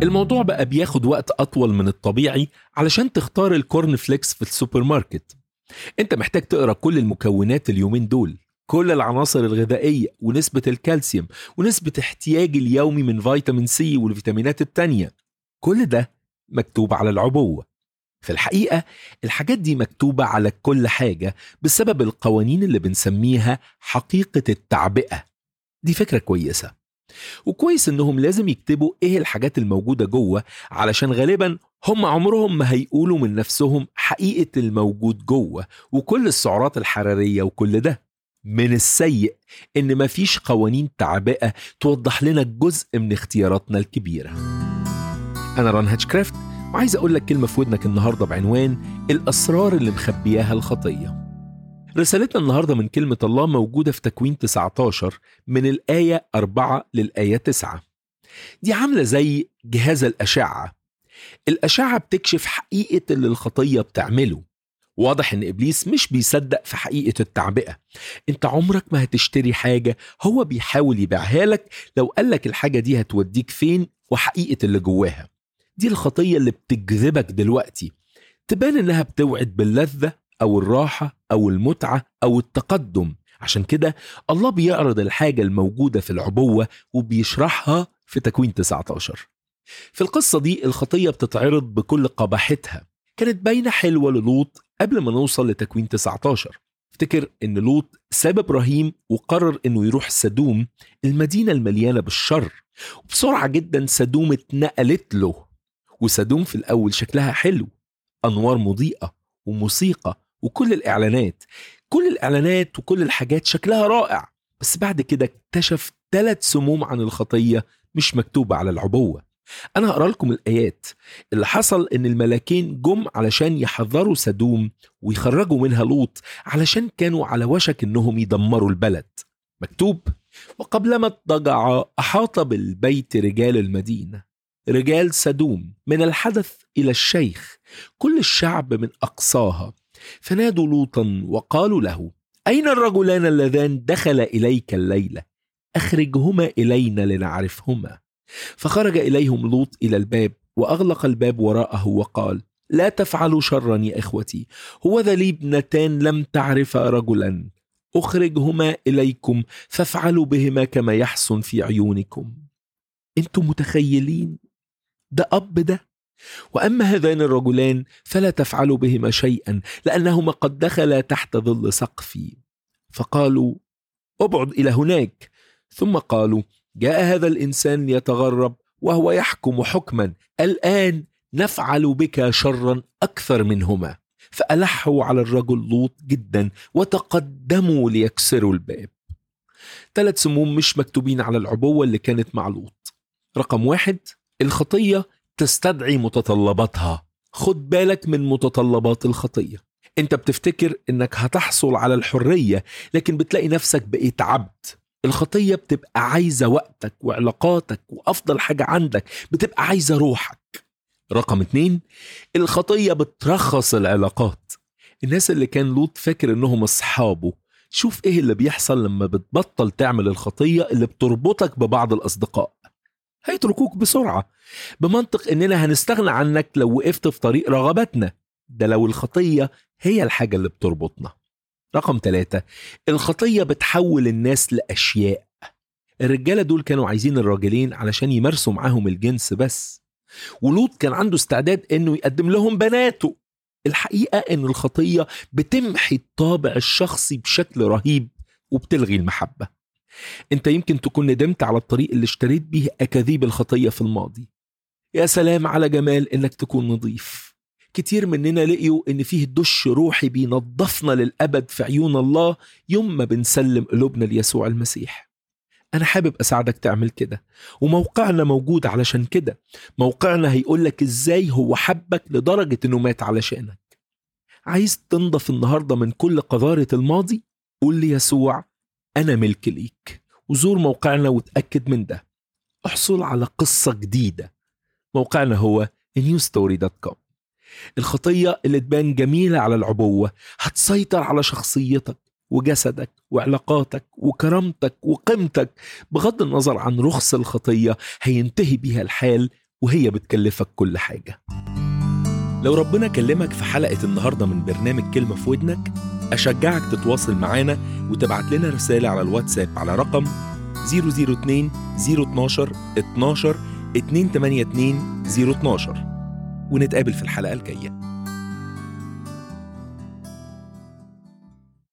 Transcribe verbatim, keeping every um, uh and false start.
الموضوع بقى بياخد وقت أطول من الطبيعي علشان تختار الكورن فليكس في السوبر ماركت. انت محتاج تقرأ كل المكونات اليومين دول، كل العناصر الغذائية ونسبة الكالسيوم ونسبة احتياج اليومي من فيتامين سي والفيتامينات التانية. كل ده مكتوب على العبوة. في الحقيقة الحاجات دي مكتوبة على كل حاجة بسبب القوانين اللي بنسميها حقيقة التعبئة. دي فكرة كويسة، وكويس انهم لازم يكتبوا ايه الحاجات الموجودة جوه، علشان غالبا هم عمرهم ما هيقولوا من نفسهم حقيقة الموجود جوه وكل السعرات الحرارية وكل ده. من السيء ان مفيش قوانين تعبئة توضح لنا جزء من اختياراتنا الكبيرة. انا ران هاتشكرافت، وعايز اقول لك كلمة في ودنك النهاردة بعنوان الاسرار اللي مخبياها الخطية. رسالتنا النهاردة من كلمة الله موجودة في تكوين تسعة عشر من الآية أربعة للآية تسعة. دي عاملة زي جهاز الأشعة. الأشعة بتكشف حقيقة اللي الخطية بتعمله. واضح إن إبليس مش بيصدق في حقيقة التعبئة. أنت عمرك ما هتشتري حاجة هو بيحاول يبيعها لك لو قالك الحاجة دي هتوديك فين وحقيقة اللي جواها. دي الخطية اللي بتجذبك دلوقتي، تبان إنها بتوعد باللذة أو الراحة أو المتعة أو التقدم. عشان كده الله بيعرض الحاجة الموجودة في العبوة وبيشرحها في تكوين تسعة عشر. في القصة دي الخطية بتتعرض بكل قباحتها. كانت باينة حلوة للوط قبل ما نوصل لتكوين تسعة عشر. افتكر ان لوط ساب ابراهيم وقرر انه يروح سدوم، المدينة المليانة بالشر، وبسرعة جدا سدوم اتنقلت له. وسدوم في الاول شكلها حلو، انوار مضيئة وموسيقى وكل الاعلانات كل الاعلانات وكل الحاجات شكلها رائع. بس بعد كده اكتشف ثلاث سموم عن الخطية مش مكتوبة على العبوة. أنا هقرأ لكم الآيات. اللي حصل إن الملاكين جم علشان يحذروا سدوم ويخرجوا منها لوط، علشان كانوا على وشك إنهم يدمروا البلد. مكتوب: وقبلما اضطجع أحاط بالبيت رجال المدينة، رجال سدوم من الحدث إلى الشيخ، كل الشعب من أقصاها، فنادوا لوطا وقالوا له: أين الرجلان اللذان دخل إليك الليلة؟ أخرجهما إلينا لنعرفهما. فخرج إليهم لوط إلى الباب وأغلق الباب وراءه وقال: لا تفعلوا شرا يا إخوتي، هو ذا لي ابنتان لم تعرف رجلا، أخرجهما إليكم فافعلوا بهما كما يحسن في عيونكم. أنتم متخيلين ده أب ده؟ وأما هذان الرجلان فلا تفعلوا بهما شيئا، لأنهما قد دخلا تحت ظل سقفي. فقالوا: ابعد إلى هناك. ثم قالوا: جاء هذا الإنسان يتغرب وهو يحكم حكما، الآن نفعل بك شرا أكثر منهما. فألحوا على الرجل لوط جدا وتقدموا ليكسروا الباب. ثلاث سموم مش مكتوبين على العبوة اللي كانت مع لوط. رقم واحد: الخطية تستدعي متطلباتها. خد بالك من متطلبات الخطية. انت بتفتكر انك هتحصل على الحرية، لكن بتلاقي نفسك بقيت عبد. الخطية بتبقى عايزة وقتك وعلاقاتك وأفضل حاجة عندك، بتبقى عايزة روحك. رقم اتنين: الخطية بترخص العلاقات. الناس اللي كان لوط فاكر انهم اصحابه، شوف ايه اللي بيحصل لما بتبطل تعمل الخطية اللي بتربطك ببعض الأصدقاء. هيتركوك بسرعة، بمنطق اننا هنستغنى عنك لو وقفت في طريق رغبتنا. ده لو الخطية هي الحاجة اللي بتربطنا. رقم ثلاثة: الخطية بتحول الناس لأشياء. الرجالة دول كانوا عايزين الراجلين علشان يمارسوا معاهم الجنس بس، ولوط كان عنده استعداد انه يقدم لهم بناته. الحقيقة ان الخطية بتمحي الطابع الشخصي بشكل رهيب وبتلغي المحبة. انت يمكن تكون ندمت على الطريق اللي اشتريت به أكاذيب الخطية في الماضي. يا سلام على جمال انك تكون نظيف. كتير مننا لقيوا ان فيه دش روحي بينظفنا للأبد في عيون الله يوم ما بنسلم قلوبنا ليسوع المسيح. أنا حابب أساعدك تعمل كده، وموقعنا موجود علشان كده. موقعنا هيقولك إزاي هو حبك لدرجة إنه مات علشانك. عايز تنضف النهاردة من كل قذارة الماضي؟ قول لي يسوع أنا ملك ليك، وزور موقعنا وتأكد من ده. احصل على قصة جديدة. موقعنا هو نيو ستوري دوت كوم. الخطية اللي تبان جميلة على العبوة هتسيطر على شخصيتك وجسدك وعلاقاتك وكرامتك وقيمتك. بغض النظر عن رخص الخطية هينتهي بيها الحال وهي بتكلفك كل حاجة. لو ربنا كلمك في حلقة النهاردة من برنامج كلمة في ودنك، أشجعك تتواصل معانا وتبعت لنا رسالة على الواتساب على رقم صفر صفر اتنين صفر اتناشر اتناشر اتنين تمانية اتنين صفر اتناشر، ونتقابل في الحلقة الجاية.